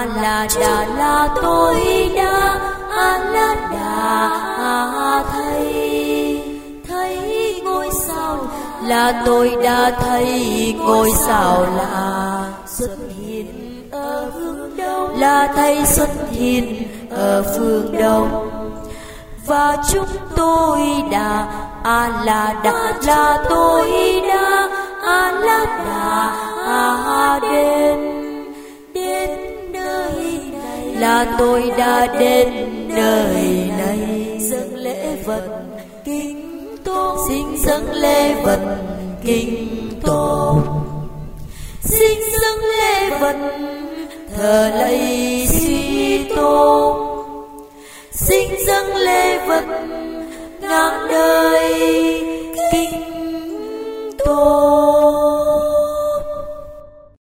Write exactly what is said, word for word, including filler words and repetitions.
a la đà là tôi đã, a la đà thấy thấy ngôi sao, là tôi đã thấy ngôi sao là xuất hiện ở phương đông, là thầy xuất hiện ở phương đông. Và chúng tôi đã, a la đà là tôi đã, a la đà đến đến nơi này, là tôi đã đến nơi này. Dâng lễ vật kính tôn, xin dâng lễ vật kính tôn, xin dâng lễ vật thờ lạy suy tôn, xin dâng lễ vật ngàn đời kính tôn.